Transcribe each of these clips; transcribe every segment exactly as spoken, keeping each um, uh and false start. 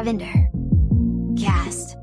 Lavender Cast.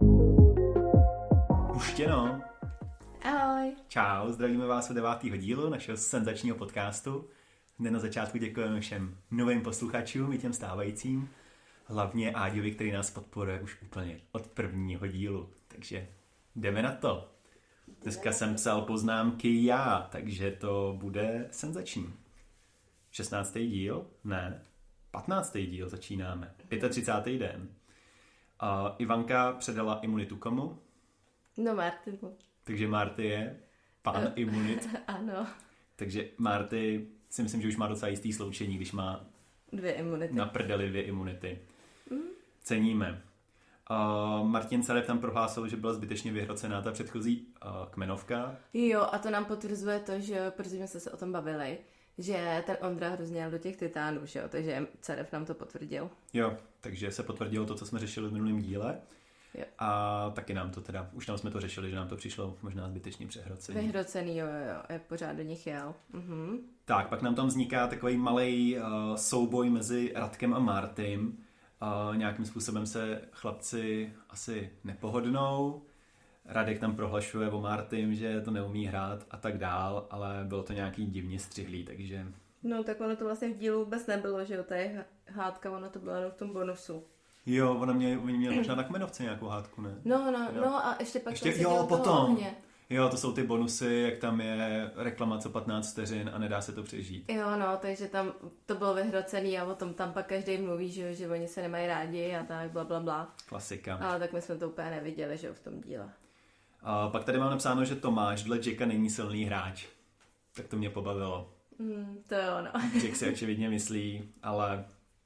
Puštěno. Ahoj. Čau, zdravíme vás u devátého dílu našeho senzačního podcastu. Hned na začátku děkujeme všem novým posluchačům i těm stávajícím. Hlavně Áďovi, který nás podporuje už úplně od prvního dílu. Takže jdeme na to. Dneska jsem psal poznámky já, takže to bude senzační. šestnáctý díl? Ne. patnáctý díl začínáme. třicátý pátý den. Uh, Ivanka předala imunitu komu? No Martinu. Takže Marty je pán uh, imunit. Ano. Takže Marty si myslím, že už má docela jistý sloučení, když má dvě imunity. Na prdeli dvě imunity. Mm. Ceníme. Uh, Martin Sarev tam prohlásil, že byla zbytečně vyhrocená ta předchozí uh, kmenovka. Jo, a to nám potvrzuje to, že protože jsme se o tom bavili, že ten Ondra hrozně jel do těch titánů, že jo, takže Sarev nám to potvrdil. Jo, takže se potvrdilo to, co jsme řešili v minulém díle. Jo. A taky nám to teda, už tam jsme to řešili, že nám to přišlo možná zbytečně přehrocený. Vyhrocený, jo, jo, jo, jak pořád do nich jel. Mhm. Tak, pak nám tam vzniká takový malej uh, souboj mezi Radkem a Martym. Uh, nějakým způsobem se chlapci asi nepohodnou. Radek tam prohlašuje o Martym, že to neumí hrát a tak dál, ale bylo to nějaký divně střihlý, takže... No tak ono to vlastně v dílu vůbec nebylo, že jo, ta je hádka, ono to bylo jenom v tom bonusu. Jo, ona mě, oni měli možná na kmenovce nějakou hádku, ne? No, no, jo. no a ještě pak ještě, tam jo, potom. Ohně. Jo, to jsou ty bonusy, jak tam je reklama co patnáct vteřin a nedá se to přežít. Jo, no, takže tam to bylo vyhrocený a o tom tam pak každý mluví, že, že oni se nemají rádi a tak bla, bla, bla. Klasika. Ale tak my jsme to úplně neviděli, že jo, v tom díle. A pak tady mám napsáno, že Tomáš dle Jacka není silný hráč. Tak to mě pobavilo. Mm, to jo, no. Jack si očividně myslí, ale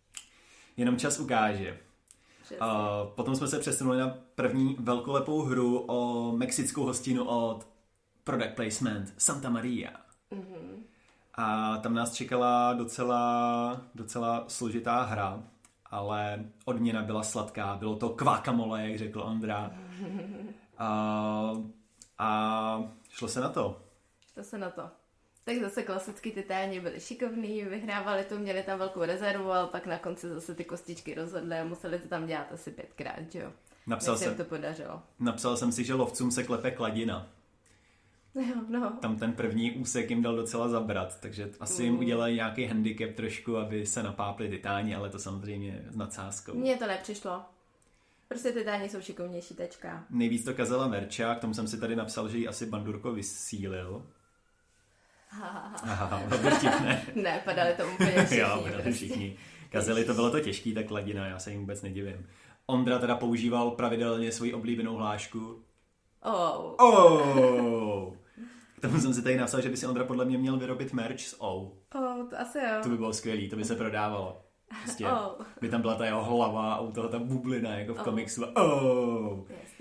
jenom čas ukáže. Uh, potom jsme se přesunuli na první velkolepou hru o mexickou hostinu od Product Placement Santa Maria. Mm-hmm. A tam nás čekala docela, docela složitá hra, ale odměna byla sladká. Bylo to guacamole, jak řekl Ondra. Uh, a šlo se na to. To se na to. Tak zase klasicky titáni byli šikovní, vyhrávali to, měli tam velkou rezervu, ale pak na konci zase ty kostičky rozhodly a museli to tam dělat asi pětkrát, že jo? Napsal jsem, to podařilo. Napsal jsem si, že lovcům se klepe kladina. Jo, no. Tam ten první úsek jim dal docela zabrat, takže asi jim udělají nějaký handicap trošku, aby se napápli titáni, ale to samozřejmě s nadsázkou. Mně to nepřišlo. Prostě titáni jsou šikovnější, tečka. Nejvíc to kazela Verča, k tomu jsem si tady napsal, že ji asi Bandurko vysílil. Aha, to bylo vtipné. Ne, padali to úplně všichni. Jo, padali prostě. všichni. Kazeli, to bylo to těžký, ta kladina, já se jim vůbec nedivím. Ondra teda používal pravidelně svoji oblíbenou hlášku. Oh. Oh. K tomu jsem si tady napsal, že by si Ondra podle mě měl vyrobit merch s O. Oh, to asi jo. To by bylo skvělý, to by se prodávalo. Prostě oh. by tam byla ta jeho hlava a u toho ta bublina, jako v oh. komiksu. Oh.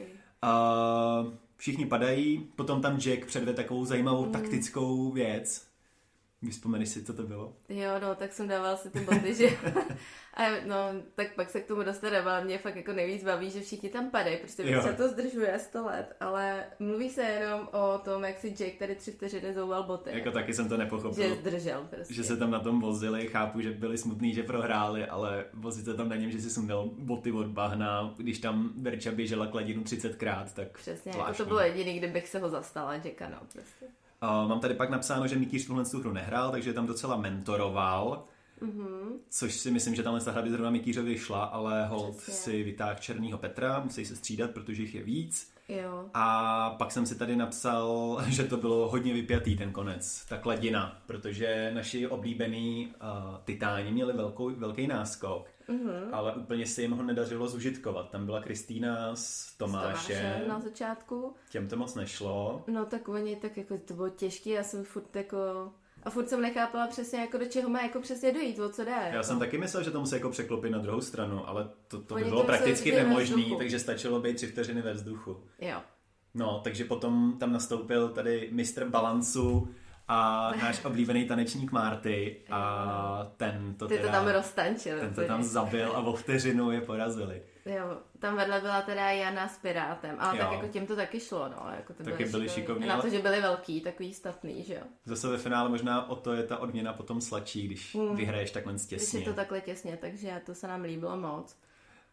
Uh, všichni padají, potom tam Jack předve takovou zajímavou mm. taktickou věc. Vzpomeneš si, co to bylo? Jo, no, tak jsem dával si ty boty, že a no, tak pak se k tomu dostaneme, ale mě fakt jako nejvíc baví, že všichni tam padají, prostě se to zdržuje sto let, ale mluví se jenom o tom, jak si Jack tady tři vteřiny zouval boty. Jako taky jsem to nepochopil. Že zdržel prostě. Že se tam na tom vozili, chápu, že byli smutný, že prohráli, ale vozit se tam na něm, že si sundal boty od bahna, když tam Verča běžela kladinu třicetkrát, tak přesně, zvláštní. jako to bylo jediný, kdybych se ho zastala, Jacka, no, prostě. Uh, mám tady pak napsáno, že Mikýř tuhle hru nehrál, takže tam docela mentoroval, mm-hmm. což si myslím, že tamhle ta hra by zrovna Mikýřovi šla, ale hold si vytáhl Černýho Petra, musí se střídat, protože jich je víc. Jo. A pak jsem si tady napsal, že to bylo hodně vypjatý ten konec, ta kladina, protože naši oblíbený uh, titáni měli velkou, velký náskok, mm-hmm. ale úplně se jim ho nedařilo zužitkovat. Tam byla Kristýna s Tomášem. S Tomášem na začátku. Těm to moc nešlo. No tak oni, tak jako to bylo těžké, já jsem furt jako... A furt jsem nechápala přesně, jako do čeho má jako přesně dojít, o co jde. Já jako. jsem taky myslel, že to musí jako překlopit na druhou stranu, ale to, to by Oni bylo to prakticky nemožný, takže stačilo být tři vteřiny ve vzduchu. Jo. No, takže potom tam nastoupil tady mistr balancu a náš oblíbený tanečník Marty a ten to Ty teda... to tam roztančil. Ten to tam zabil a o vteřinu je porazili. Jo, tam vedle byla teda Jana s Pirátem, ale jo. Tak jako těm to taky šlo, no. Jako to taky byli šikovní. Na to, že byli velký, takový statný, že jo. Zase ve finále možná o to je ta odměna potom sladší, když hmm. vyhraješ takhle těsně. Když je to takhle těsně, takže to se nám líbilo moc.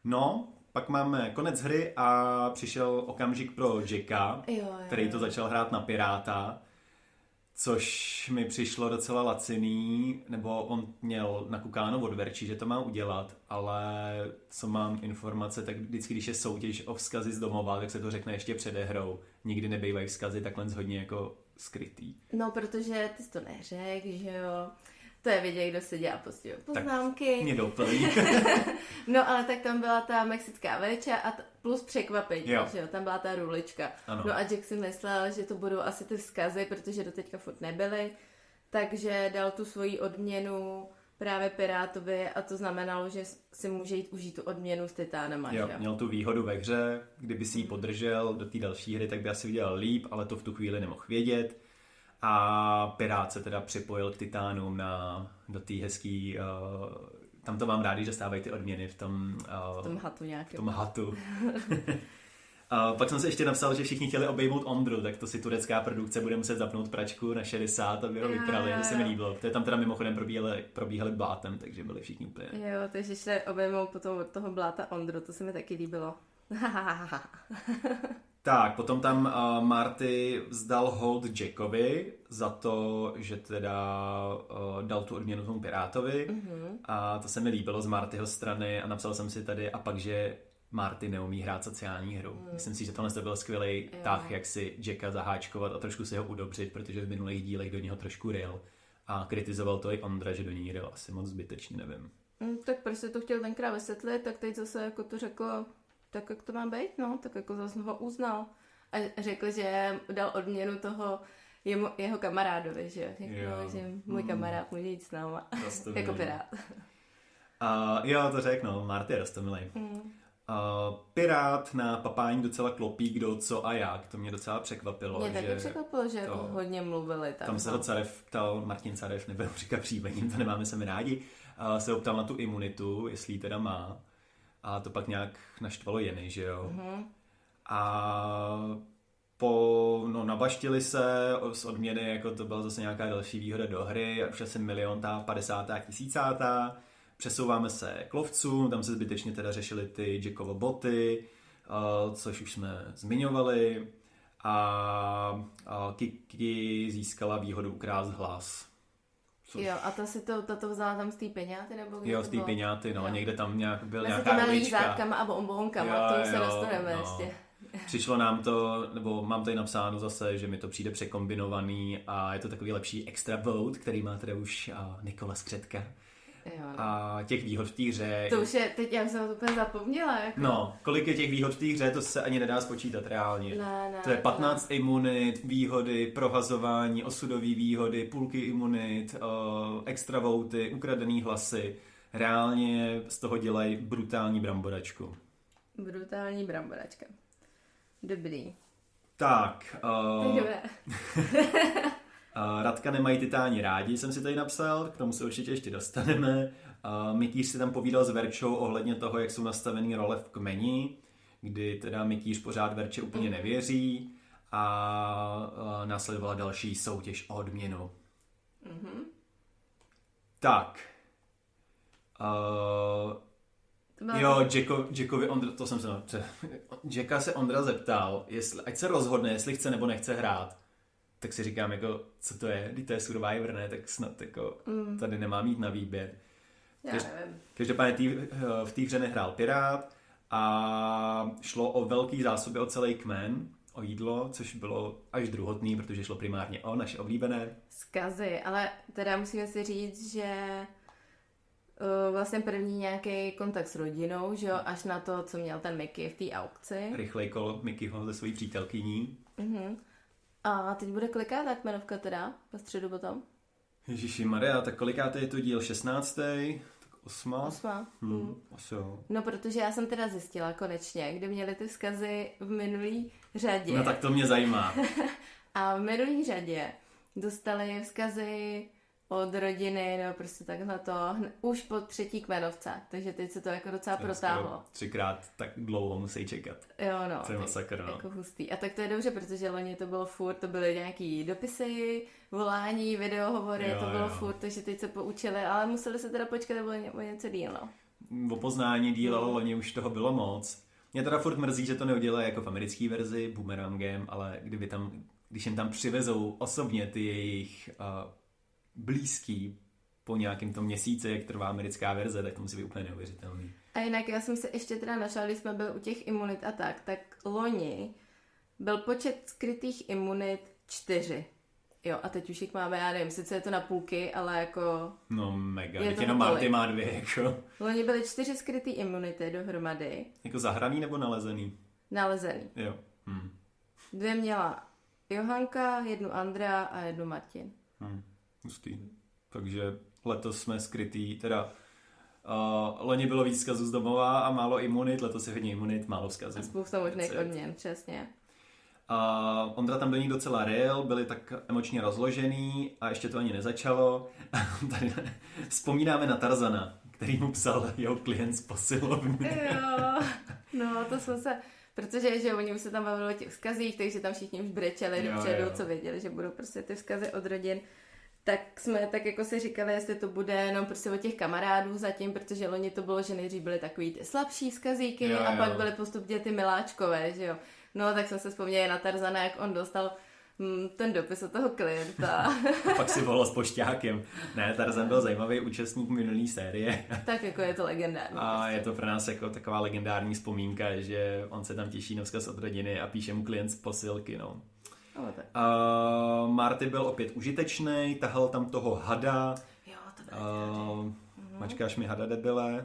No, pak máme konec hry a přišel okamžik pro Jacka, Jo, jo, který to jo. začal hrát na Piráta, což mi přišlo docela laciný, nebo on měl nakukáno od Verči, že to má udělat, ale co mám informace, tak vždycky, když je soutěž o vzkazy z domova, tak se to řekne ještě před hrou. Nikdy nebejvají vzkazy takhle hodně jako skrytý. No, protože ty jsi to neřekl, že jo. To je vidět, kdo se dělá prostě poznámky. Mě doplní. No, ale tak tam byla ta mexická veča a t- plus překvapení, Jo. že jo, tam byla ta rulička. Ano. No a Jack si myslel, že to budou asi ty vzkazy, protože doteďka furt nebyly, takže dal tu svoji odměnu právě Pirátovi a to znamenalo, že si může jít užít tu odměnu s titánama, Jo, že jo. měl tu výhodu ve hře, kdyby si ji podržel do té další hry, tak by asi viděl líp, ale to v tu chvíli nemohl vědět. A Pirát se teda připojil k titánům na, do té hezký, uh, tam to mám rád, když dostávají ty odměny v tom, uh, V tom hatu v nějakým. tom hatu. A pak jsem se ještě napsal, že všichni chtěli obejmout Ondru, tak to si turecká produkce bude muset zapnout pračku na šedesát, aby ho Jo, vyprali, jo, že se mi jo. líbilo. To je tam teda mimochodem probíhali, probíhali blátem, takže byli všichni úplně... Jo, takže šli obejmout potom od toho bláta Ondru, to se mi taky líbilo. Tak, potom tam uh, Marty vzdal hold Jackovi za to, že teda uh, dal tu odměnu tomu Pirátovi Mhm. a to se mi líbilo z Martyho strany a napsal jsem si tady a pak, že Marty neumí hrát sociální hru. Mm. Myslím si, že tohle to byl skvělý Jo. tah, jak si Jacka zaháčkovat a trošku si ho udobřit, protože v minulých dílech do něho trošku ryl a kritizoval to i Ondra, že do ní ryl asi moc zbytečně, nevím. Mm, tak prostě to chtěl tenkrát vysvětlit, tak teď zase jako to řekl tak, jak to má být, no, tak jako zase ho uznal. A řekl, že dal odměnu toho jemu, jeho kamarádovi, že, Jo. jako, že můj kamarád může jít s náma, Roztomilý. jako Pirát. A jo, to řekl, no, Marty je roztomilej. Mm. Uh, Pirát na papání docela klopí kdo, co a jak. To mě docela překvapilo. Mě taky že překvapilo, že to- jako hodně mluvili. Tam, Tam se ho Carev ptal, Martin Carev, nebudu říkat příjmením, to nemáme se mi rádi, uh, se ho ptal na tu imunitu, jestli ji teda má. A to pak nějak naštvalo Jeny, že jo. Mhm. A po, no, nabaštili se z odměny, jako to byla zase nějaká další výhoda do hry, už asi milion, ta padesátá, tisícátá. Přesouváme se k lovcům, tam se zbytečně teda řešily ty Jackovo boty, uh, což už jsme zmiňovali. A uh, Kiki získala výhodu ukrást hlas. Což, Jo, a ta si to, ta to vzala tam z té peňáty, nebo kde jo, to z té bylo? piňáty, no, Jo. někde tam nějak byl Mezi nějaká těma ulička. lízákama a bombonkama, k tomu se dostaneme ještě. Přišlo nám to, nebo mám tady napsáno zase, že mi to přijde překombinovaný a je to takový lepší extra vote, který má teda už uh, Nikola Skřetka. Jo, no. A těch výhod v té hře... To už je, teď já jsem to úplně zapomněla. Jako. No, kolik je těch výhod v té hře, to se ani nedá spočítat reálně. Ne, ne, To je patnáct ne. imunit, výhody, prohazování, osudové výhody, půlky imunit, uh, extra voty, ukradený hlasy. Reálně z toho dělají brutální bramboračku. Brutální bramboračka. Dobrý. Tak, Tak uh, dobré. uh, Radka nemají titáni rádi, jsem si tady napsal, k tomu se určitě ještě dostaneme. Uh, Mikýř si tam povídal s Verčou ohledně toho, jak jsou nastavený role v kmeni, kdy teda Mikýř pořád Verče úplně Mhm. nevěří a uh, následovala další soutěž o odměnu. Mhm. Tak. Uh, To byla jo, Jacko, Jackovi Ondra, to jsem se, no, Jacka se Ondra zeptal, jestli, ať se rozhodne, jestli chce nebo nechce hrát. Tak si říkám, jako, co to je, když to je Survivor, ne, tak snad jako, Mm. tady nemá mít na výběr. Já Kaž- nevím. Každopádně tý, v té hře nehrál Pirát a šlo o velký zásoby o celý kmen, o jídlo, což bylo až druhotný, protože šlo primárně o naše oblíbené. Zkazy, ale teda musíme si říct, že uh, vlastně první nějaký kontakt s rodinou, že jo, až na to, co měl ten Mickey v té aukci. Rychlej kol Mickeyho ze svojí přítelkyní. Mhm. A teď bude kolikátá kmenovka teda, po středu potom? Ježiši Maria, tak kolikátý je to díl? šestnáctý? Tak osma? Osma. Hmm, Hmm. asi jo. No, protože já jsem teda zjistila konečně, kde měli ty vzkazy v minulý řadě. No tak to mě zajímá. A v minulý řadě dostali vzkazy od rodiny, no prostě takhle to, hn- už po třetí kmenovce, takže teď se to jako docela To je protáhlo. skoro Třikrát tak dlouho musí čekat. Jo, no. To je tak masakr, no. Jako hustý. A tak to je dobře, protože loni to bylo furt, to byly nějaký dopisy, volání, videohovory, Jo, to bylo jo. furt, takže teď se poučili, ale museli se teda počkat o, ně, o něco díl, no. o poznání díl, ale loni už toho bylo moc. Mě teda furt mrzí, že to neudělají jako v americké verzi Boomerangem, ale kdyby tam, když jim tam přivezou osobně ty jejich uh, blízký po nějakém tom měsíci, jak trvá americká verze, tak to musí být úplně neuvěřitelný. A jinak já jsem se ještě teda našla, když jsme byli u těch imunit a tak, tak loni byl počet skrytých imunit čtyři. Jo, a teď už jich máme, já nevím, sice je to na půlky, ale jako... No mega, je to jenom Marty má dvě, jako... Loni byly čtyři skrytý imunity dohromady. Jako zahraný nebo nalezený? Nalezený. Jo. Hmm. Dvě měla Johanka, jednu Andrea a jednu Martin. Hmm. Hustý. Takže letos jsme skrytý, teda... Uh, loni bylo víc vzkazů z domova a málo imunit, letos je hodně imunit, málo vzkazů. A spousta možných odměn, přesně. A uh, Ondra tam do ní docela rejel, byli tak emočně rozložený a ještě to ani nezačalo. Tady vzpomínáme na Tarzana, který mu psal jeho klient z posilovny. Jo, no to jsme se... Protože že oni už se tam bavili o těch vzkazích, takže tam všichni už brečeli jo, dopředu, jo. co věděli, že budou prostě ty vzkazy od rodin. Tak jsme tak jako si říkali, jestli to bude jenom prostě od těch kamarádů zatím, protože loni to bylo, že nejdřív byly takový ty slabší vzkazíky jo, a jo. pak byly postupně ty miláčkové, že jo. No tak jsem se vzpomněla na Tarzana, jak on dostal hm, ten dopis od toho klienta. A pak si volal s pošťákem. Ne, Tarzan byl zajímavý účastník minulý série. Tak jako je to legendární. A je to pro nás jako taková legendární vzpomínka, že on se tam těší na vzkaz od rodiny a píše mu klient z posilky, no. No, tak. Uh, Marty byl opět užitečný, tahal tam toho hada. Jo, to bylo uh, Mačkáš mi hada, debile.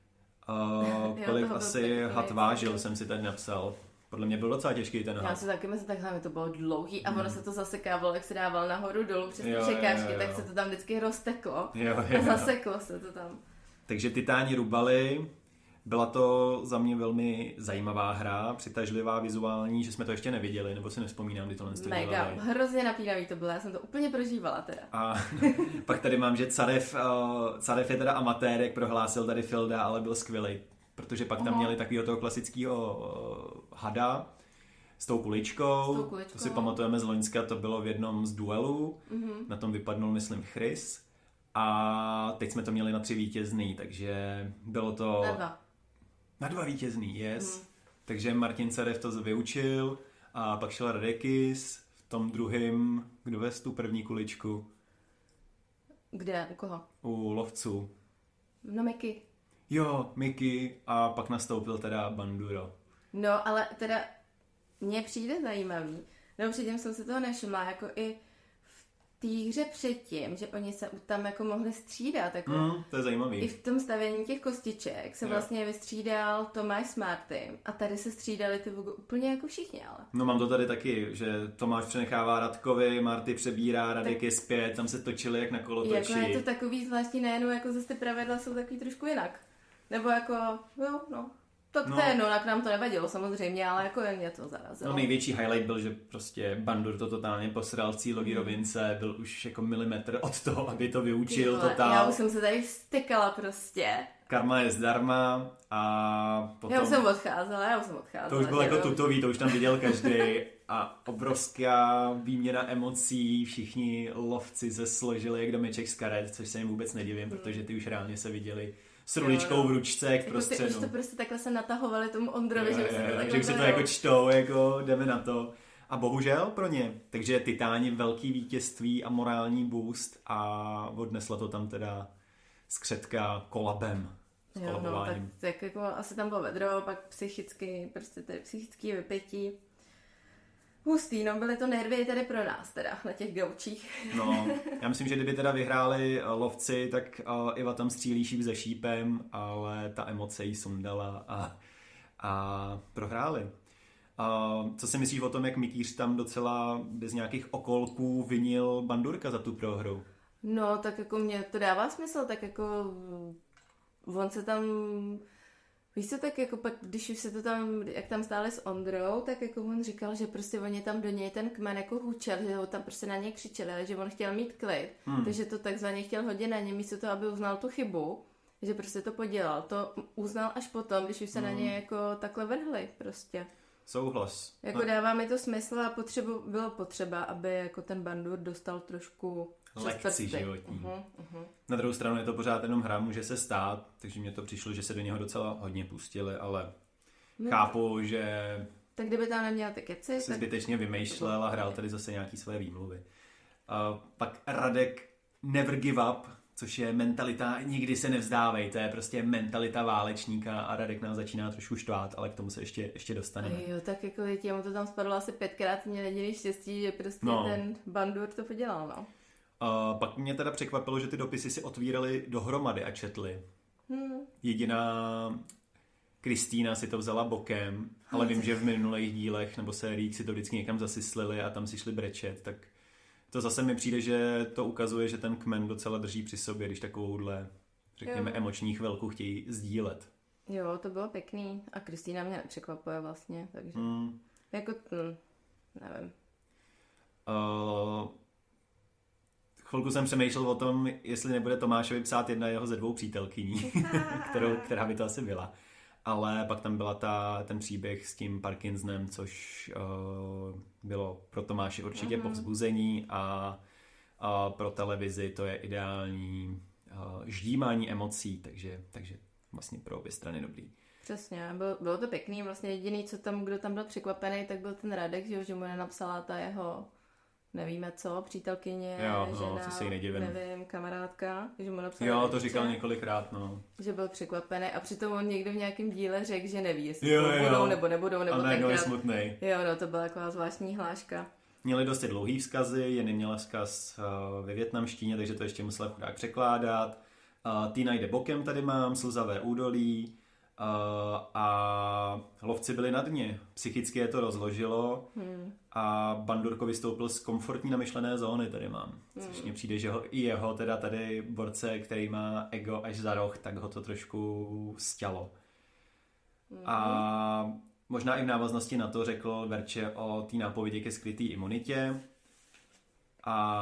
Uh, kolik jo, asi had vážil, jsem si tady napsal. Podle mě byl docela těžký ten had. Já si taky myslím, takhle mi to bylo dlouhý a ono hmm. se to zasekávalo, jak se dával nahoru dolů přes ty jo, překážky, jo, jo. tak se to tam vždycky rozteklo jo, jo. a zaseklo se to tam. Takže Titáni rubali. Byla to za mě velmi zajímavá hra, přitažlivá, vizuální, že jsme to ještě neviděli, nebo si nevzpomínám, kdy tohle to Mega, dělali. hrozně napínavý to bylo, já jsem to úplně prožívala teda. A pak tady mám, že Carev, uh, Carev je teda amatér, jak prohlásil tady Filda, ale byl skvělý, protože pak tam Aha. měli takového toho klasického uh, hada s tou kuličkou, S tou kuličkou. To si pamatujeme z loňska, to bylo v jednom z duelů, Mm-hmm. na tom vypadnul, myslím, Chris. A teď jsme to měli na tři vítězný, takže bylo to... Na dva. Na dva vítězný, yes. Mm. Takže Martin Carev to vyučil a pak šel Radekis v tom druhém, kdo vez tu první kuličku? Kde? U koho? U lovců. No Mickey. Jo, Mickey a pak nastoupil teda Banduro. No, ale teda mně přijde zajímavý. No předtím jsem se toho nevšimla, jako i v té hře předtím, že oni se tam jako mohli střídat. Jako Mm, to je zajímavý. i v tom stavění těch kostiček se Jo. vlastně vystřídal Tomáš s Martym a tady se střídali ty úplně jako všichni, ale. No mám to tady taky, že Tomáš přenechává Radkovi, Marty přebírá, Radek je zpět, tam se točili jak na kolotoči. Jako je to takový zvláštní, nejenom jako zase ty pravidla jsou takový trošku jinak. Nebo jako, jo, no. To, No. to je, no, jak nám to nevadilo samozřejmě, ale jako jen mě to zarazilo. No největší highlight byl, že prostě Bandur to totálně posral v cílové rovince, byl už jako milimetr od toho, aby to vyučil Tyhle, totál. Já už jsem se tady vstykala prostě. Karma je zdarma a potom... Já už jsem odcházela, já už jsem odcházela. To už bylo jako jo. tutový, to už tam viděl každý a obrovská výměna emocí, všichni lovci se složili jak domeček z karet, což se jim vůbec nedivím, Hmm. protože ty už reálně se viděli s ruličkou v ručce, jak v Jako ty prostředu. už to prostě takhle se natahovali tomu Ondrovi, Jo, že už jo, se to jo, takhle že už si to berou. jako čtou, jako jdeme na to. A bohužel pro ně. Takže Titáni velký vítězství a morální boost a odnesla to tam teda skřetka kolabem. S Jo, no, tak, kolabováním. tak jako asi tam bylo vedro, pak psychicky, prostě tady psychický vypětí. Hustý, no byly to nervy tady pro nás teda, na těch gaučích. No, já myslím, že kdyby teda vyhráli uh, lovci, tak uh, Iva tam střílí šíp za šípem, ale ta emoce jí sundala a, a prohráli. Uh, co si myslíš o tom, jak Mikýř tam docela bez nějakých okolků vinil Bandurka za tu prohru? No, tak jako mě to dává smysl, tak jako on se tam, víš co, tak jako pak, když už se to tam, jak tam stáli s Ondrou, tak jako on říkal, že prostě oni tam do něj ten kmen jako hučel, že ho tam prostě na něj křičeli, ale že on chtěl mít klid, hmm. takže to takzvaně chtěl hodit na ně, místo toho, aby uznal tu chybu, že prostě to podělal. To uznal až potom, když už se hmm. na něj jako takhle vrhli prostě. Souhlas. Jako dává mi to smysl a potřebu, bylo potřeba, aby jako ten Bandur dostal trošku lekci životní. Uh-huh, uh-huh. Na druhou stranu je to pořád jenom hra, může se stát, takže mně to přišlo, že se do něho docela hodně pustili, ale no, chápu, že tak kdyby tam neměl ty keci, si tak zbytečně vymýšlel a hrál tady zase nějaký své výmluvy. Uh, pak Radek never give up, což je mentalita nikdy se nevzdávej, to je prostě mentalita válečníka a Radek nás začíná trošku štvát, ale k tomu se ještě, ještě dostaneme. Jo, tak jako těmu to tam spadlo asi pětkrát, měl jediný štěstí, že prostě no. ten Bandur to podělal, no. Uh, pak mě teda překvapilo, že ty dopisy si otvírali dohromady a četli. Hmm. Jediná Kristýna si to vzala bokem, ale vím, že v minulých dílech nebo sériích si to vždycky někam zasyslili a tam si šli brečet, tak to zase mi přijde, že to ukazuje, že ten kmen docela drží při sobě, když takovouhle, řekněme, jo. emoční chvilku chtějí sdílet. Jo, to bylo pěkný a Kristýna mě nepřekvapuje vlastně, takže hmm. jako, hm, nevím. Uh, chvilku jsem přemýšlel o tom, jestli nebude Tomášovi psát jedna jeho ze dvou přítelkyní, kterou, která by to asi byla. Ale pak tam byla ta, ten příběh s tím Parkinsonem, což uh, bylo pro Tomáše určitě mm-hmm. povzbuzení a, a pro televizi to je ideální uh, ždímání emocí, takže, takže vlastně pro obě strany dobrý. Přesně, bylo, bylo to pěkný, vlastně jediný, co tam, kdo tam byl překvapený, tak byl ten Radek, že, že mu nenapsala ta jeho, nevíme co, přítelkyně, jo, no, žena, co se jí nedivím. nevím, kamarádka, že mu napsala. Jo, to říkal několikrát, no. Že byl překvapený a přitom on někdo v nějakém díle řekl, že neví, jestli jo, jo, budou nebo nebudou, nebo tenkrát. A je smutnej. Jo, no, to byla taková zvláštní hláška. Měli dosti dlouhý vzkazy, Jenny měla vzkaz uh, ve vietnamštině, takže to ještě musela chudák překládat. Uh, Týna jde bokem, tady mám, slzavé údolí. Uh, a lovci byli na dně. Psychicky je to rozložilo hmm. a Bandurko vystoupil z komfortní namyšlené zóny, tady mám. Což hmm. mně přijde, že ho, i jeho teda tady borce, který má ego až za roh, tak ho to trošku stělo. Hmm. A možná i v návaznosti na to řekl Verče o té nápovědi ke skrytý imunitě. A,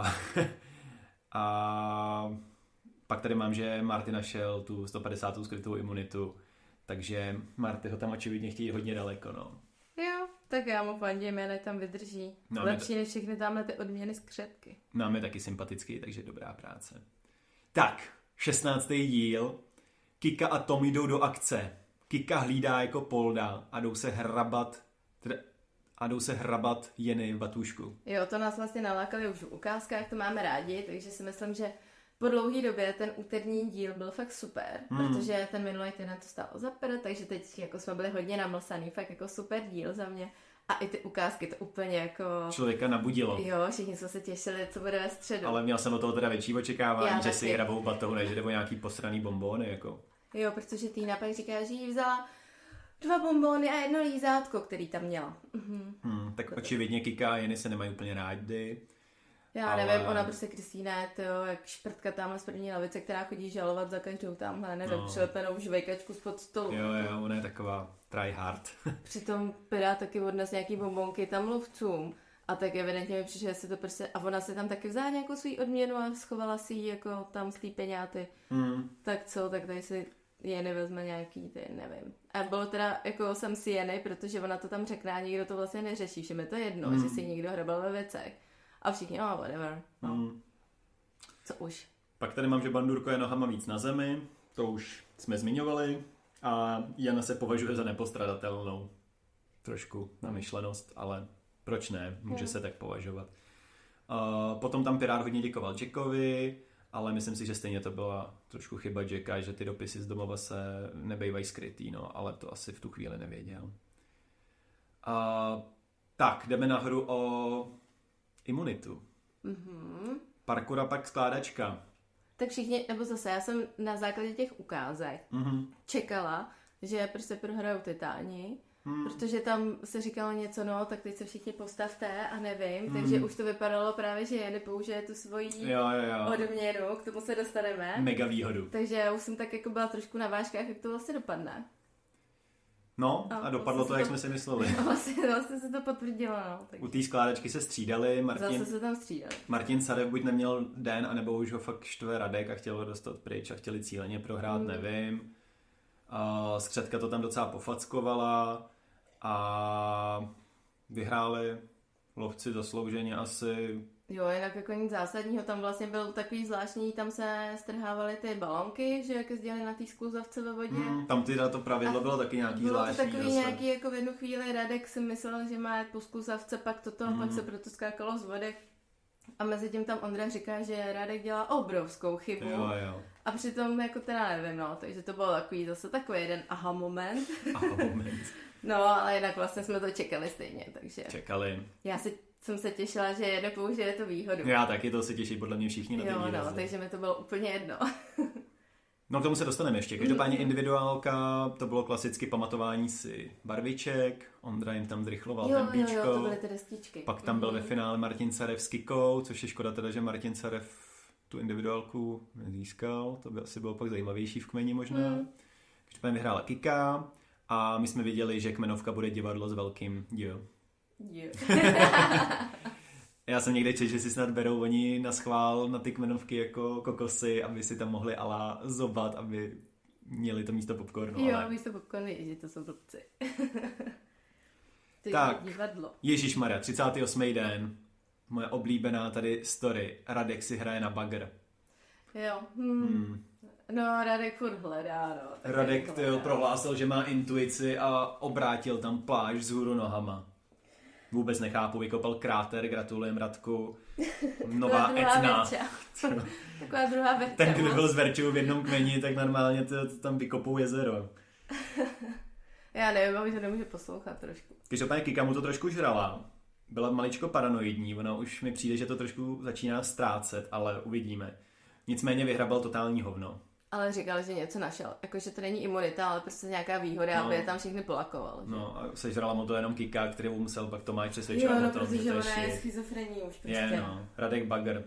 a pak tady mám, že Marty našel tu sto padesátou skrytou imunitu. Takže Marty ho tam očividně chtějí hodně daleko, no. Jo, tak já mu fandím, ať tam vydrží. No, lepší ta... než všechny tamhle ty odměny z křepky. Nám je taky sympatický, takže dobrá práce. Tak, šestnáctý díl. Kika a Tom jdou do akce. Kika hlídá jako polda a jdou se hrabat teda, a jdou se hrabat Jenny v batůžku. Jo, to nás vlastně nalákali už v ukázkách, to máme rádi, takže si myslím, že po dlouhé době ten úterní díl byl fakt super, hmm. protože ten minulý týden to stálo za prd, takže teď jako jsme byli hodně namlsaný, fakt jako super díl za mě. A i ty ukázky to úplně jako... člověka nabudilo. Jo, všichni jsme se těšili, co bude ve středu. Ale měl jsem o toho teda větší očekávání, že si hrabou batohu, než nebo nějaký posraný bonbóny, jako. Jo, protože Týna pak říká, že jí vzala dva bonbóny a jedno lízátko, který tam měla. Mhm. Hmm, tak to očividně Kika a Jenny se nemají úplně rádi. Já ale... nevím, ona prostě Kristýna je to, jak šprtka tamhle z první lavice, která chodí žalovat za každou tamhle, nevím, no. přilepenou žvejkačku spod stolu. Jo, jo, ona je taková try hard. Přitom Pirát taky odnes nějaký bonbonky tam lovcům. A tak evidentně mi přišlo, že se to prostě... A ona si tam taky vzala nějakou svou odměnu a schovala si ji jako tam z té peňáty. Mm. Tak co, tak tady si Jenny vezme nějaký, ty, nevím. A bylo teda, jako jsem si Jenny, protože ona to tam řekne a nikdo to vlastně neřeší. Všem je to jedno, mm. že si někdo hrabal ve věcech. A všichni, no, whatever. No. Mm. Co už? Pak tady mám, že Bandurko je nohama víc na zemi, to už jsme zmiňovali. A Jana se považuje za nepostradatelnou. Trošku na myšlenost, ale proč ne? Může mm. se tak považovat. Uh, potom tam Pirát hodně děkoval Jackovi, ale myslím si, že stejně to byla trošku chyba Jacka, že ty dopisy z domova se nebejvají skrytý, no, ale to asi v tu chvíli nevěděl. Uh, tak, jdeme na hru o imunitu. Mm-hmm. Parkour a pak skládačka. Tak všichni, nebo zase, já jsem na základě těch ukázek mm-hmm. čekala, že prostě prohrajou Titáni, mm. protože tam se říkalo něco, no, tak teď se všichni postavte a nevím, mm. takže už to vypadalo právě, že Jenny použije tu svoji jo, jo, jo. odměnu, k tomu se dostaneme. Mega výhodu. Takže já už jsem tak jako byla trošku na vážkách, jak to vlastně dopadne. No a, a dopadlo vlastně to, jak to, jsme si mysleli. A vlastně, vlastně se to potvrdilo, no. Takže. U té skládačky se střídali. Martin, Zase se tam střídali. Martin Sadev buď neměl den, anebo už ho fakt štve Radek a chtěl ho dostat pryč a chtěli cíleně prohrát, mm. nevím. A Skřetka to tam docela pofackovala a vyhráli lovci zaslouženě asi Jo, jinak jako nic zásadního, tam vlastně byl takový zvláštní, tam se strhávaly ty balonky, že jak jezdili na té skluzavce ve vodě. Hmm, tam teda to pravidlo a bylo taky nějaký bylo zvláštní. Bylo to takový zase. nějaký, jako v jednu chvíli Radek si myslel, že má jet po skluzavce, pak toto, Hmm. pak se proto skákalo z vody. A mezi tím tam Ondra říká, že Radek dělá obrovskou chybu. Jo, jo. A přitom jako teda nevím, no, takže to byl takový zase takový jeden aha moment. Aha moment. No, ale jinak vlastně jsme to čekali stejně, takže... Čekali. Já si, jsem se těšila, že jeden použije to výhodu. Já taky, to se těší podle mě všichni na ty Jo, výrazy. no, takže mi to bylo úplně jedno. No k tomu se dostaneme ještě. Každopádně individuálka, to bylo klasicky pamatování si barviček, Ondra jim tam zrychloval Jo, tempičko. jo, jo, to byly ty destičky. Pak tam byl Mhm. ve finále Martin Carev s Kikou, což je škoda teda, že Martin Carev tu individuálku nezískal. To by asi bylo pak zajímavější v kmeni možná. Mm. Každopádně vyhrála Kika a my jsme viděli, že kmenovka bude divadlo s velkým jo. Jo. Já jsem někde četl, že si snad berou oni na schvál na ty kmenovky jako kokosy, aby si tam mohli ala zobat, aby měli to místo popcornu. Jo, ale... místo popcorny, že to jsou blbci. To Tak. je divadlo. Ježišmarja, třicátý osmý den. Moje oblíbená tady story. Radek si hraje na bagr. Jo. Hmm. Hmm. No, Radek furt hledá, no. tak Radek jako tyjo, hledá. prohlásil, že má intuici a obrátil tam pláž vzhůru nohama. Vůbec nechápu, vykopal kráter, gratulujem Radku. Nová Taková druhá Etna. verča. Taková druhá verča. Ten, kdo moc. byl s Verčou v jednom kmeni, tak normálně to, to tam vykopou jezero. Já nevím, ale že nemůže poslouchat trošku. Každopádně Kika mu to trošku žrala. Byla maličko paranoidní, ona už mi přijde, že to trošku začíná ztrácet, ale uvidíme. Nicméně vyhrabal totální hovno. Ale říkal, že něco našel. Jakože to není imunita, ale prostě nějaká výhoda, No. aby je tam všechny polakoval. že? No a sežrala mu to jenom Kika, který musel pak Tomáš přesvědčovat Jo, o no, tom, že protože to je ona je shit. schizofrení už prostě. Je, no. Radek Bagr.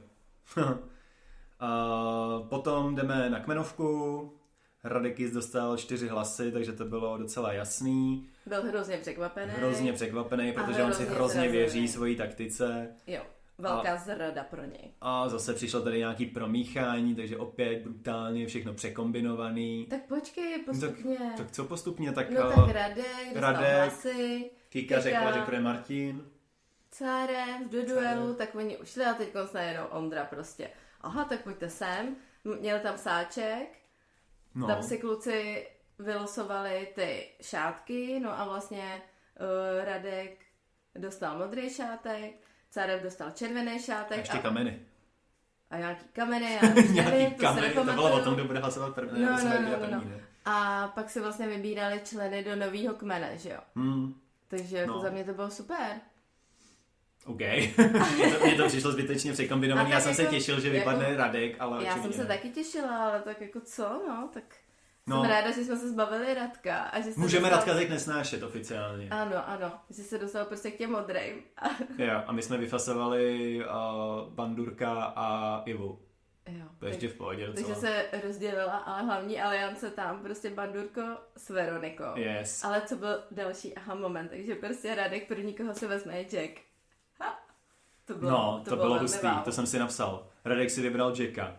A potom jdeme na kmenovku. Radek Jis dostal čtyři hlasy, takže to bylo docela jasný. Byl hrozně překvapený. Hrozně překvapený, A protože on si hrozně hrozně zrazený. věří svojí taktice. Jo, velká zrada pro něj. A zase přišlo tady nějaký promíchání, takže opět brutálně všechno překombinovaný. Tak počkej, postupně. Tak, tak co postupně? Tak, no uh, tak Radek, dostal Radek, hlasy. Kika řekla, že to je Martin. Cárev do duelu, tak oni ušli a teď najednou Ondra prostě. Aha, tak pojďte sem. Měl tam sáček, No. tam si kluci vylosovali ty šátky, no a vlastně uh, Radek dostal modrý šátek, Cárev dostal červený šátek. A ještě a, kameny. a nějaký kameny, já nevím, Nějaký to kameny, si to bylo o nepamatuju. tom, kdo bude hlasovat první. No, No, no, no, no, první, no. ne? A pak se vlastně vybírali členy do nového kmene, že jo? Hmm. Takže jako No. za mě to bylo super. OK. Mně to, mně to přišlo zbytečně překombinovaný. A Já tak jsem se jako- těšil, že jako- vypadne Radek, ale Já jsem očividně se ne. taky těšila, ale tak jako co, no, tak No. jsem ráda, že jsme se zbavili Radka. A že se Můžeme dostal... Radka teď nesnášet oficiálně. Ano, ano, že se dostal prostě k těm modrým. A... Jo, a my jsme vyfasovali uh, Bandurka a Ivu. Jo, To je ještě v pohodě takže docela. se rozdělila, ale hlavní aliance tam, prostě Bandurko s Veronikou. Yes. Ale co byl další aha moment, takže prostě Radek první, koho se vezme, je Jack. Ha. To bylo, No, to, to bylo velmi hustý, wow. to jsem si napsal. Radek si vybral Jacka,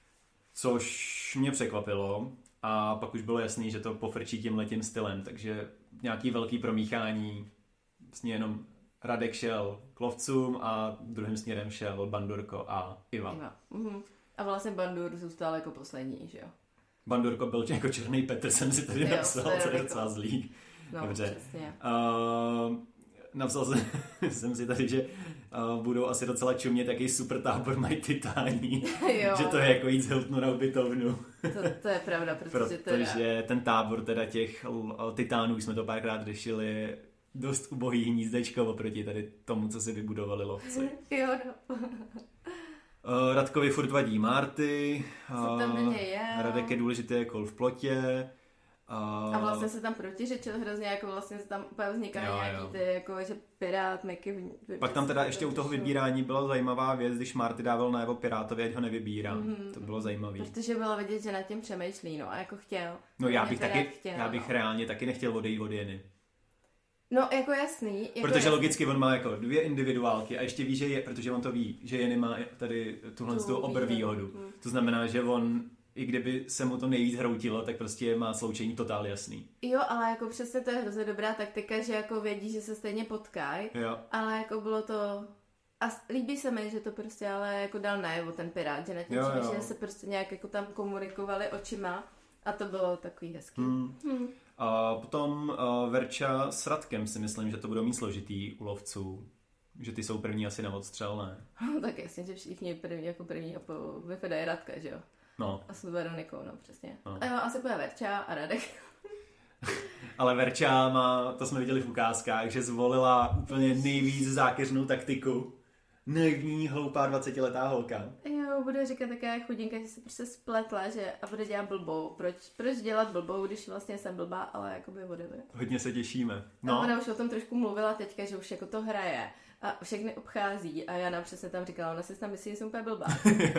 což mě překvapilo a pak už bylo jasný, že to pofrčí tím letím stylem, takže nějaký velký promíchání, vlastně jenom Radek šel k lovcům a druhým směrem šel Bandurko a Iva. Iva. Mhm. A vlastně Bandur zůstal jako poslední, že jo? Bandurko byl jako černý Petr, jsem si tady Jo, napsal, to je co je Radeko. docela zlý. No, Dobře. přesně. Uh, napsal jsem, jsem si tady, že uh, budou asi docela čumět, jaký super tábor mají titání. Jo. Že to je jako jít z Hiltonu na ubytovnu. To, to je pravda, protože, Protože teda... ten tábor teda těch l- titánů, už jsme to párkrát řešili, je dost ubohý hnízdečko oproti tady tomu, co si vybudovali lovci. Jo, no. Uh, Radkovi furt vadí Marty. Co tam do něj je? Radek je důležitý jako v plotě. Uh, A vlastně se tam protiřečil hrozně, jako vlastně se tam úplně vznikaly Jo, nějaký jo. ty, jako že pirát, Meky... Pak tam teda ještě u toho vybírání byla zajímavá věc, když Marty dával najevo Pirátovi, ať ho nevybírá. Mm-hmm. To bylo zajímavý. Protože bylo vidět, že nad tím přemýšlí, no a jako chtěl. No já Hodně bych Pirát taky, chtěl, já bych no. reálně taky nechtěl odejít od Jeny. No jako jasný. Jako Protože jasný. logicky on má jako dvě individuálky a ještě ví, že je, protože on to ví, že Jeny má tady tuhle Tu tu obr výhodu. výhodu. Hmm. To znamená, že on, i kdyby se mu to nejvíc hroutilo, tak prostě má sloučení totál jasný. Jo, ale jako přesně to je hrozně dobrá taktika, že jako vědí, že se stejně potkají, Jo. ale jako bylo to A líbí se mi, že to prostě ale jako dal najevo ten pirát, že netím, že se prostě nějak jako tam komunikovali očima a to bylo takový hezký. Hmm. Hmm. A potom uh, Verča s Radkem si myslím, že to budou mít složitý u lovců. Že ty jsou první asi na odstřel, ne? No, tak jasně, že všichni první jako první a po vypadají Radka, že jo? No. A s Veronikou, no přesně. No. A jo, asi bude Verča a Radek. Ale Verča má, to jsme viděli v ukázkách, že zvolila úplně nejvíc zákeřnou taktiku. Naivní, hloupá dvacetiletá holka. Jo, bude říkat taká chudinka, že se prostě spletla, že a bude dělat blbou. Proč, proč dělat blbou, když vlastně jsem blbá, ale jakoby whatever. Hodně se těšíme. No. A ona už o tom trošku mluvila teďka, že už jako to hraje a všechny obchází a Jana přesně tam říkala, ona si tam myslí, že jsem úplně blbá.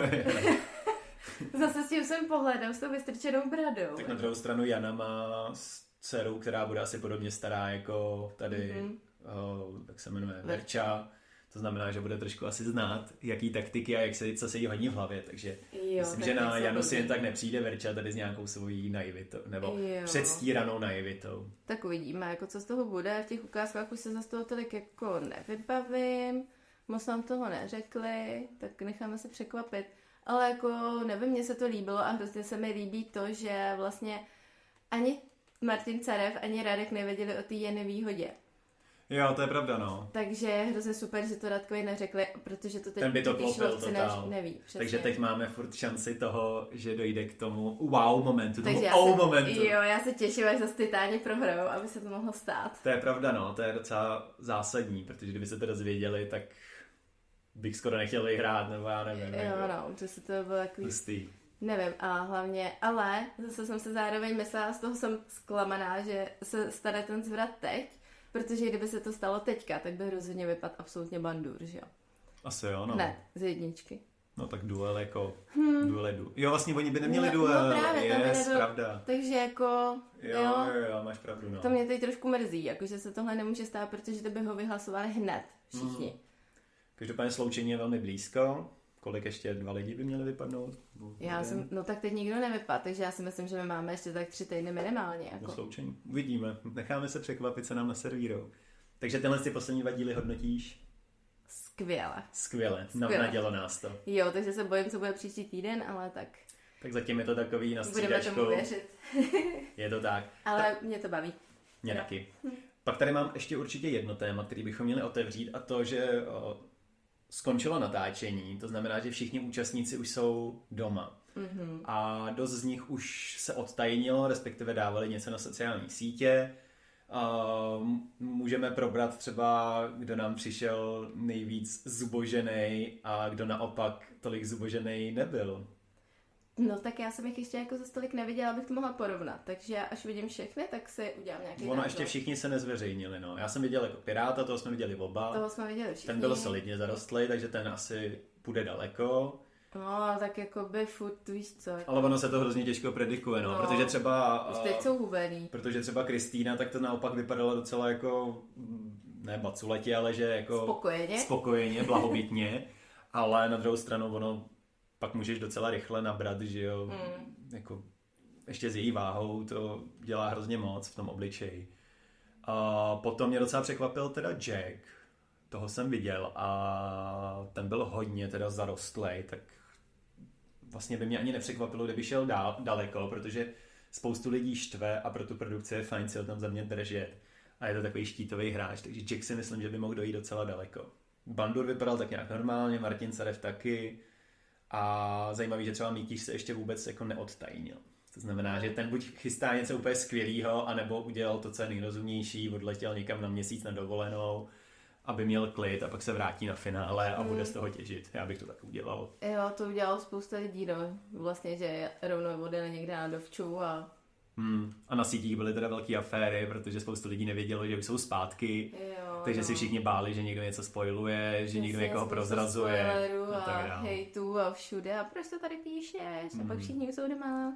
Zase s tím svým pohledem, s tou vystrčenou bradou. Tak na druhou stranu Jana má dceru, která bude asi podobně stará jako tady, mm-hmm. oh, jak se jmenuje, Verča. To znamená, že bude trošku asi znát, jaký taktiky a jak se, co se jí hodí v hlavě, takže jo, myslím, že na Janu si jen tak nepřijde Verča tady s nějakou svojí naivitou, nebo jo. předstíranou naivitou. Tak uvidíme, jako co z toho bude, v těch ukázkách už se za toho tolik jako nevybavím, moc nám toho neřekli, tak necháme se překvapit. Ale jako nevím, mně se to líbilo a hrozně se mi líbí to, že vlastně ani Martin Carev, ani Radek nevěděli o té Jany výhodě. Jo, to je pravda, no. Takže je hrozně super, že to Radkovi neřekli, protože to teď ten by to klopil totál. Neví. Přesně. Takže teď máme furt šanci toho, že dojde k tomu wow momentu, tomu Takže oh se, momentu. Jo, já se těším, až zase Titáni prohrajou, aby se to mohlo stát. To je pravda, no, to je docela zásadní, protože kdyby se to dozvěděli, tak bych skoro nechtěl vyhrát, nebo já nevím. Jo, no, to se to bylo takový... Pustý. Nevím, a hlavně, ale zase jsem se zároveň myslela, z toho jsem zklamaná, že se stane ten zvrat teď, protože kdyby se to stalo teďka, tak by rozhodně vypadl absolutně bandur, že jo? Asi jo, no. Ne, z jedničky. No tak duel jako, hmm. duel je duel. Jo, vlastně oni by neměli no, duel, no právě, yes, nebyl, pravda. Takže jako, jo, jo, jo, jo, máš pravdu, no. To mě teď trošku mrzí, jako že se tohle nemůže stát, protože to by ho vyhlasovali hned, všichni. Hmm. Každopádně sloučení je velmi blízko. Kolik ještě dva lidi by měli vypadnout? Já jsem, no tak teď nikdo nevypadl, takže já si myslím, že my máme ještě tak tři týdny minimálně. Jako. Do sloučení. Uvidíme. Necháme se překvapit, co nám naservírou. Takže tenhle ty poslední dva díly hodnotíš? Skvěle. Skvěle. Skvěle. Nadělo nás to. Jo, takže se bojím, co bude příští týden, ale tak... Tak zatím je to takový na střídačku. Budeme tomu věřit. Je to tak. Ale tak. Mě to baví. Mě taky. Pak tady mám ještě určitě jedno téma, který bychom měli otevřít, a to, že o, skončilo natáčení, to znamená, že všichni účastníci už jsou doma. Mm-hmm. A dost z nich už se odtajnilo, respektive dávali něco na sociální sítě. Uh, můžeme probrat třeba, kdo nám přišel nejvíc zubožený a kdo naopak tolik zubožený nebyl. No tak já jsem jich ještě jako za stolik neviděla, abych to mohla porovnat, takže až vidím všechny, tak si udělám nějaký Ono názor. Ještě všichni se nezveřejnili, no. Já jsem viděl jako Piráta, toho jsme viděli oba. Toho jsme viděli všichni. Ten byl solidně zarostlý, takže ten asi půjde daleko. No, tak jako by furt, víš co. Ale ono se to hrozně těžko predikuje, no, no protože třeba... Už teď jsou hubený. Protože třeba Kristýna, tak to naopak vypadalo docela jako, ne baculetě, ale že jako... Spokojeně. Spokojeně, blahobytně, ale na druhou stranu ono pak můžeš docela rychle nabrat, že jo, mm. jako ještě s její váhou to dělá hrozně moc v tom obličeji. A potom mě docela překvapil teda Jack, toho jsem viděl a ten byl hodně teda zarostlej, tak vlastně by mě ani nepřekvapilo, kdyby šel dál, daleko, protože spoustu lidí štve a pro tu produkci je fajn si ho tam za mě držet. A je to takový štítový hráč, takže Jack si myslím, že by mohl dojít docela daleko. Bandur vypadal tak nějak normálně, Martin Carev taky a zajímavý, že třeba Mítíš se ještě vůbec jako neodtajnil. To znamená, že ten buď chystá něco úplně skvělýho, anebo udělal to, co je nejrozumnější, odletěl někam na měsíc na dovolenou, aby měl klid a pak se vrátí na finále a bude z toho těžit. Já bych to tak udělal. Jo, to udělal spousta lidí, no. Vlastně, že rovnou odjel někde na dovču a... Hmm. A na sítích byly teda velké aféry, protože spoustu lidí nevědělo, že už jsou zpátky. Jo, takže no. si všichni báli, že někdo něco spoiluje, že někdo někoho prozrazuje. A, a tak dále. Hejtu a všude. A proč to tady píšeš? A pak všichni jsou doma.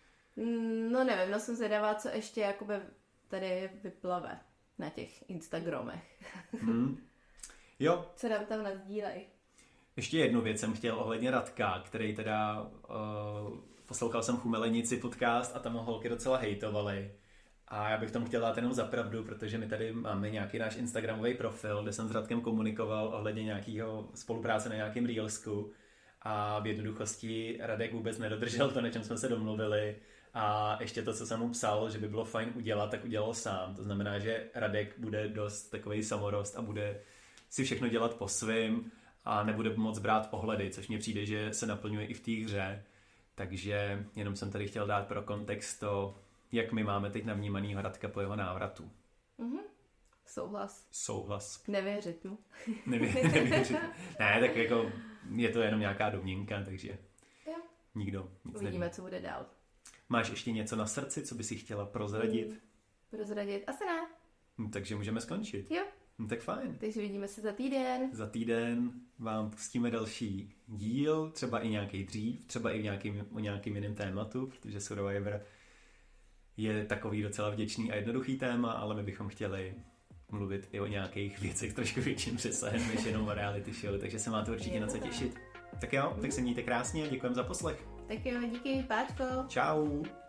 No nevím, no jsem zvědavá, co ještě jakoby tady vyplave na těch Instagramech. Hmm. Jo. Co nám tam nasdílej? Ještě jednu věc jsem chtěl ohledně Radka, který teda uh, poslouchal jsem Chumelenici podcast a tam ho holky docela hejtovaly. A já bych tomu chtěl dát jenom za pravdu, protože my tady máme nějaký náš instagramový profil, kde jsem s Radkem komunikoval ohledně nějakého spolupráce na nějakém Reelsku a v jednoduchosti Radek vůbec nedodržel to, na čem jsme se domluvili a ještě to, co jsem mu psal, že by bylo fajn udělat, tak udělal sám. To znamená, že Radek bude dost takovej samorost a bude si všechno dělat po svým a nebude moc brát ohledy, což mně přijde, že se naplňuje i v té hře. Takže jenom jsem tady chtěl dát pro kontext to, jak my máme teď navnímanýho Radka po jeho návratu. Mhm. Souhlas. Souhlas. Nevěřit mu. Nevě- nevěřit. Ne, tak jako je to jenom nějaká domněnka, takže Jo. nikdo nic Uvidíme, neví. co bude dál. Máš ještě něco na srdci, co by si chtěla prozradit? Mm. Prozradit? Asi ne. Hm, takže můžeme skončit. Jo. Hm, tak fajn. Takže vidíme se za týden. Za týden vám pustíme další díl, třeba i nějaký dřív, třeba i v nějakým, o nějakým jiném tématu, protože Survivor je takový docela vděčný a jednoduchý téma, ale my bychom chtěli mluvit i o nějakých věcech trošku větším přesahem, než jenom o reality show, takže se máte určitě na co těšit. Tak jo, tak se mějte krásně a děkujeme za poslech. Tak jo, díky, páčko. Čau.